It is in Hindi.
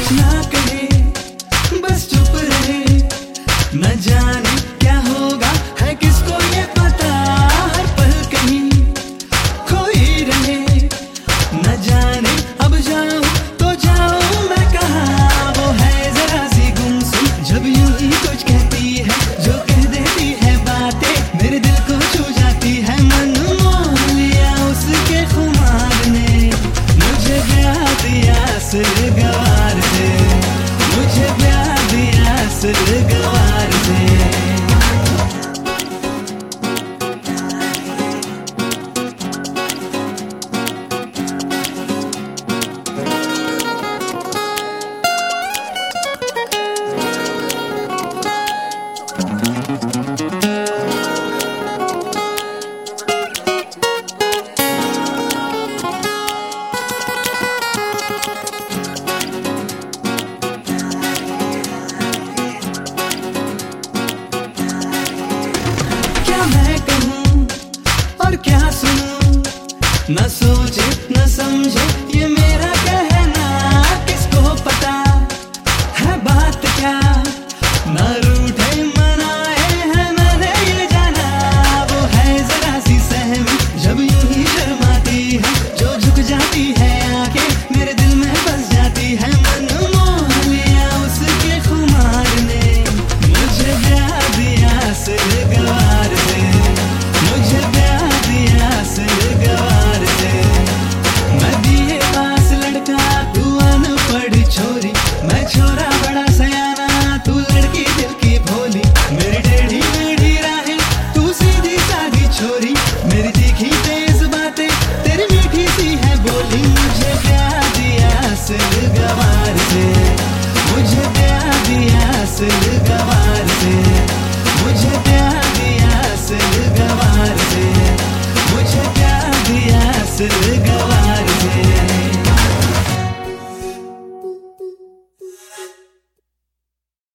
कुछ ना कहे, बस चुप रहे। न जाने क्या होगा, है किसको ये पता। हर पल कहीं खोई रहे। न जाने अब जाऊं तो जाऊं मैं कहाँ। वो है जरा सी गुमसुम, जब यूं ही कुछ कहती है, जो कह देती है बातें मेरे दिल को छू जाती है। मन मोह लिया उसके खुमार ने, मुझे प्यार दिया असली गवार से, मुझे प्यार दिया असली गवार से। मैं कहूँ और क्या सुनूं, न सोचे न समझे ये मेरा कहना। किसको पता है बात क्या, न रूठे मनाए हैं मैंने ये जाना। वो है जरा सी सहमी, जब यूं ही शर्माती है, जो झुक जाती है आंखें मेरे दिल में बस जाती है। मन मोह लिया उसके खुमार ने, मुझे प्यार दिया असली गवार से, मुझे प्यार दिया असली गवार से। मैं दिए पास लड़का, तू अनपढ़ छोरी। मैं छोरा बड़ा सयाना, तू लड़की दिल की भोली। मेरी टेढ़ी मेढ़ी राहें, तू सीधी सादी छोरी। मेरी तीखी तेज बातें, तेरी मीठी सी है बोली। मुझे प्यार दिया असली गवार से, मुझे प्यार दिया असली गवार से, मुझे प्यार दिया असली गवार से, मुझे प्यार दिया असली गवार से।